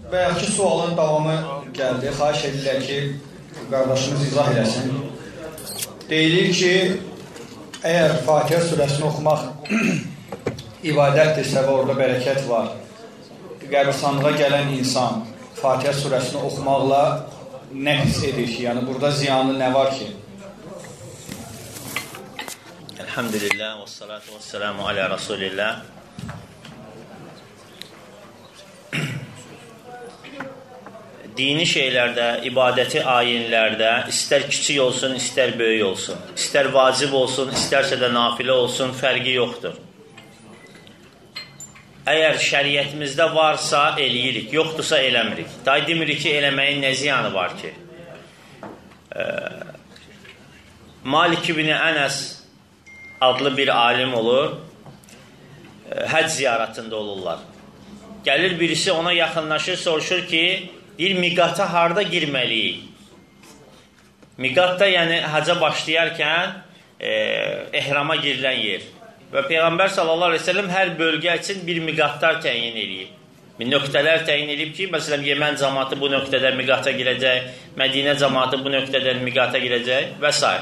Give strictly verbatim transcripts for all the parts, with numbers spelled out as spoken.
Bəyəki sualın davamı gəldi. Xahiş edirlər ki, qardaşımız izah eləsin. Deyilir ki, əgər Fatihə surəsini oxumaq ibadətdirsə və orada bərəkət var, qəbristanlığa gələn insan Fatihə surəsini oxumaqla nə hiss edir ki? Yəni, burada ziyanlı nə var ki? Elhamdülillah və salatu və selamu alə Rasulillah. Dini şeylərdə, ibadəti ayinlərdə istər kiçik olsun, istər böyük olsun, istər vacib olsun, istərsə də nafilə olsun, fərqi yoxdur. Əgər şəriyyətimizdə varsa eləyirik, yoxdursa eləmirik. Day demirik ki, eləməyin nə ziyanı var ki? Ee, Malik ibn Ənəs adlı bir alim olur, həcc ziyarətində olurlar. Gəlir birisi ona yaxınlaşır, soruşur ki, bir miqata harda girməliyik? Miqatda, yəni həcə başlayarkən e, ehrama girilən yer. Və Peyğəmbər sallallahu aleyhi ve sellem hər bölgə üçün bir miqatlar təyin edib. Bir nöqtələr təyin edib ki, məsələn, Yemən cəmaatı bu nöqtədə miqata girəcək, Mədinə cəmaatı bu nöqtədən miqata girəcək və s.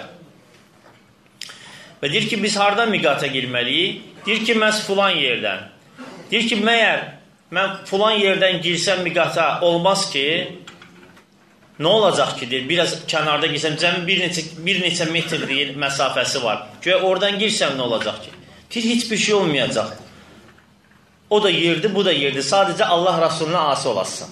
Və deyir ki, biz harada miqata girməliyik? Deyir ki, məhz filan yerdən. Deyir ki, məyər mən filan yerdən girsəm miqata olmaz ki, nə olacaq ki, deyir, biraz kənarda girsəm, cəmi bir neçə, bir neçə metr deyir, məsafəsi var. Göyə oradan girsəm nə olacaq ki? Deyir, heç bir şey olmayacaq. O da yerdir, bu da yerdir. Sadəcə Allah Rasuluna asi olasın.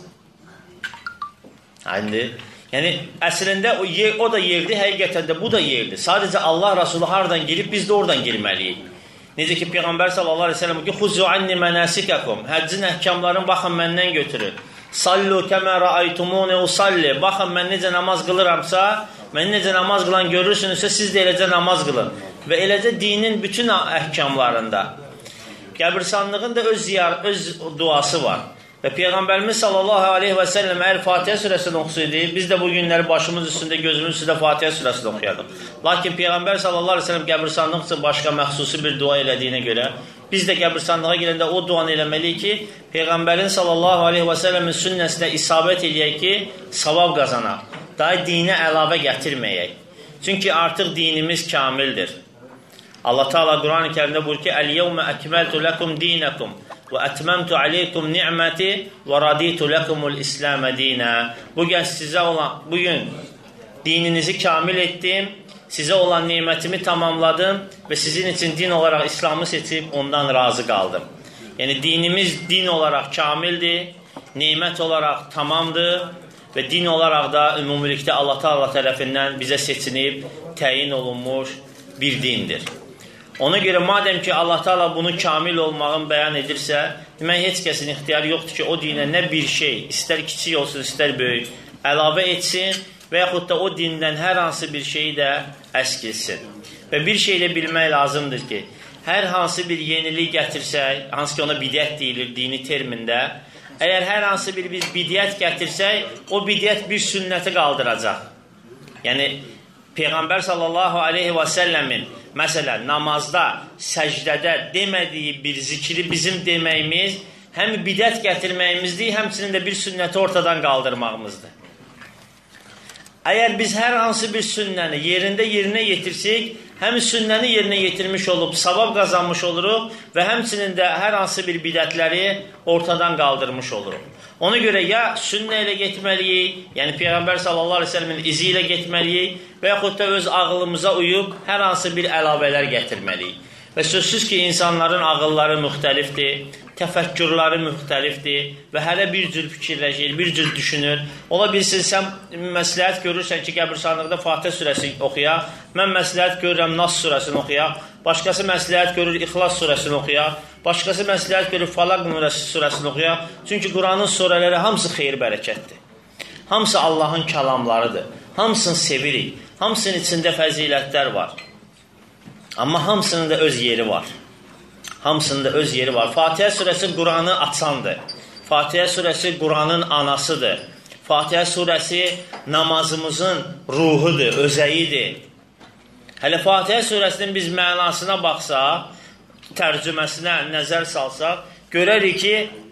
Yəni, yəni əslində o, yer, o da yerdir, həqiqətən də bu da yerdir. Sadəcə Allah Rasulü haradan girib, biz də oradan girməliyik. Necə ki, Peyğəmbər sallallahu aleyhi ve sellem ki, xuzu anni mənəsikəkum, həccin əhkamlarını baxın məndən götürün. Sallu kəmə rəaytumuni usalli, baxın mən necə namaz qılıramsa, mən necə namaz qılan görürsünüzsə, siz də eləcə namaz qılın. Və eləcə dinin bütün əhkamlarında, qəbirstanlığın da öz, ziyar, öz duası var. Və Peyğəmbərimiz sallallahu aleyhi və səlləm əgər Fatihə surəsini oxusaydı, biz də bu günləri başımız üstündə, gözümüz üstündə Fatihə surəsini oxuyardıq. Lakin Peyğəmbər sallallahu aleyhi və səlləm qəbirstanlıq üçün başqa məxsusi bir dua elədiyinə görə, biz də qəbirstanlığa girəndə o duanı eləməliyik ki, Peyğəmbərin sallallahu aleyhi və səlləmin sünnəsinə isabət eləyək ki, savab qazanaq. Daha dinə əlavə gətirməyək. Çünki artıq dinimiz kamildir. Allah Teala Quran-ı Kərimdə buyurur ki, "Əl-yevmə əkməltu ləkum dinəkum və ətməmtu aleykum ni'məti və raditu ləkumul İslamə dinə." Bugün sizə olan, bugün dininizi kamil etdim, sizə olan nemətimi tamamladım və sizin üçün din olaraq İslamı seçib ondan razı qaldım. Yəni dinimiz din olaraq kamildir, nemət olaraq tamamdır və din olaraq da ümumilikdə Allah Teala tərəfindən bizə seçilib, təyin olunmuş bir dindir. Ona görə madəm ki Allah Teala bunu kamil olmağın bəyan edirsə, demək heç kəsin ixtiyarı yoxdur ki o dinə nə bir şey, istər kiçik olsun, istər böyük, əlavə etsin və yaxud da o dindən hər hansı bir şeyi də əskilsin. Və bir şey də bilmək lazımdır ki, hər hansı bir yenilik gətirsək, hansı ki ona bidət deyilir dini termində, əgər hər hansı bir biz bidət gətirsək, o bidət bir sünnəti qaldıracaq. Yəni, Peyğəmbər sallallahu aleyhi və səlləmin məsələn, namazda, səcdədə demədiyi bir zikri bizim deməyimiz həm bidət gətirməyimizdir, həmçinin də bir sünnəti ortadan qaldırmağımızdır. Əgər biz hər hansı bir sünnəni yerində yerinə yetirsək, həm sünnəni yerinə yetirmiş olub, savab qazanmış oluruq və həmçinin də hər hansı bir bidətləri ortadan qaldırmış oluruq. Ona görə ya sünnə ilə getməliyik, yəni Peyğəmbər sallallahu aleyhi ve sellemin izi ilə getməliyik və yaxud da öz ağlımıza uyub hər hansı bir əlavələr gətirməliyik. Və sözsüz ki, insanların ağılları müxtəlifdir, təfəkkürləri müxtəlifdir və hərə bir cür fikirləşir, bir cür düşünür. Ola bilsin, sən məsləhət görürsən ki, qəbirstanlıqda Fatihə surəsi oxuyaq, mən məsləhət görürəm Nas surəsini oxuyaq, başqası məsləhət görür İxlas surəsini oxuyaq, başqası məsləhət görür Falaq surəsini oxuyaq. Çünki Quranın surələri hamısı xeyir bərəkətdir. Hamısı Allahın kəlamlarıdır. Hamısını sevirik. Hamısının içində fəzilətlər var. Amma hamısının da öz yeri var. Hamısının da öz yeri var. Fatihə surəsi Quranı açandır. Fatihə surəsi Quranın anasıdır. Fatihə surəsi namazımızın ruhudur, özəyidir. Hələ Fatihə surəsinin biz mənasına baxsaq, tərcüməsinə nəzər salsaq, görərik ki,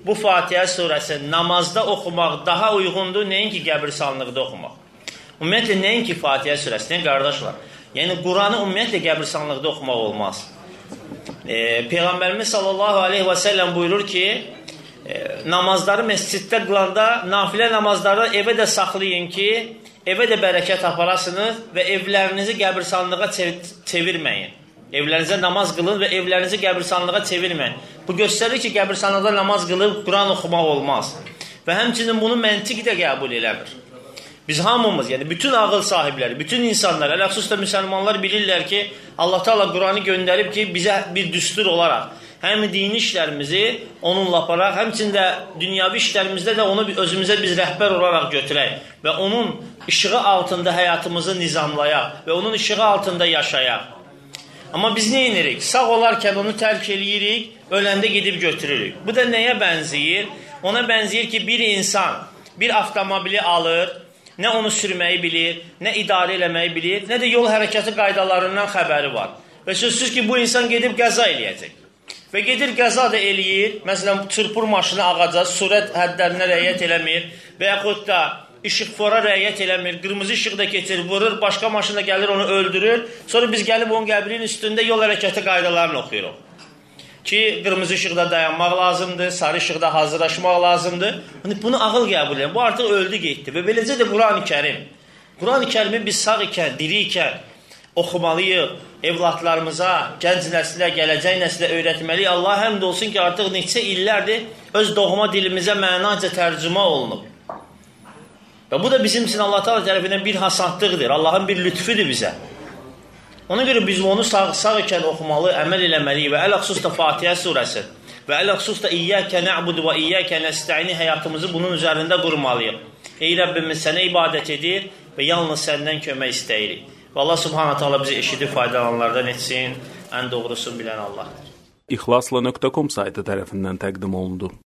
bu Fatihə surəsini namazda oxumaq daha uyğundur, nəinki qəbirstanlıqda oxumaq. Ümumiyyətlə, nəinki Fatihə surəsini, qardaşlar. Yəni, Quranı ümumiyyətlə qəbirstanlıqda oxumaq olmaz. E, Peyğəmbərimiz sallallahu aleyhi və səlləm buyurur ki, e, namazları məsciddə qılanda, nafilə namazları evə də saxlayın ki, evə də bərəkət aparasınız və evlərinizi qəbirstanlığa çevirməyin. Evlərinizə namaz qılın və evlərinizi qəbirstanlığa çevirməyin. Bu göstərir ki, qəbirstanlıqda namaz qılıb Quran oxumaq olmaz. Və həmçinin bunu məntiq də qəbul eləmir. Biz hamımız, yəni bütün ağıl sahibləri, bütün insanlar, ələxüsusda müsəlmanlar bilirlər ki, Allah Teala Quranı göndərib ki, bizə bir düstur olaraq, həm dini işlərimizi onunla aparaq, həmçində dünyavi işlərimizdə də onu özümüzə biz rəhbər olaraq götürək və onun işığı altında həyatımızı nizamlayaq və onun işığı altında yaşayaq. Amma biz nə edirik? Sağ olarkən onu tərk eləyirik, öləndə gedib götürürük. Bu da nəyə bənzəyir? Ona bənzəyir ki, bir insan bir avtomobili alır, nə onu sürməyi bilir, nə idarə eləməyi bilir, nə də yol hərəkəti qaydalarından xəbəri var. Və sözsüz ki, bu insan gedib qəza eləyəcək. Və gedir qəza da eləyir, məsələn, çırpır maşını ağaca, sürət həddlərinə rəayət eləmir və yaxud da işıqfora rəayət eləmir, qırmızı işıq da keçir, vurur, başqa maşın da gəlir, onu öldürür. Sonra biz gəlib onun qəbrinin üstündə yol hərəkəti qaydalarını oxuyuruq. Ki, qırmızı işıqda dayanmaq lazımdır, sarı işıqda hazırlaşmaq lazımdır. Bunu ağıl qəbul edir. Bu artıq öldü, getdi. Və beləcə də Quran-ı Kərim. Quran-ı Kərimi biz sağ ikən, diri ikən oxumalıyıq, evlatlarımıza, gənc nəslə, gələcək nəslə öyrətməliyik. Allah həmd olsun ki, artıq neçə illərdir öz doğma dilimizə mənaca tərcümə olunub. Və bu da bizim üçün Allah Teala tərəfindən bir hasanlıqdır, Allahın bir lütfüdür bizə. Ona görə biz onu sağ, sağ ikən oxumalı, əməl eləməliyik və ələxsus da Fatihə surəsi və ələxsus da İyyəkə nə'budu və İyyəkə nəstəini həyatımızı bunun üzərində qurmalıyıq. Ey Rəbbimiz, sənə ibadət edir və yalnız səndən kömək istəyirik. Və Allah Subhanahu Teala bizi eşidib faydalananlardan etsin, ən doğrusunu bilən Allahdır. İxlasla nöqtə com saytı tərəfindən təqdim olundu.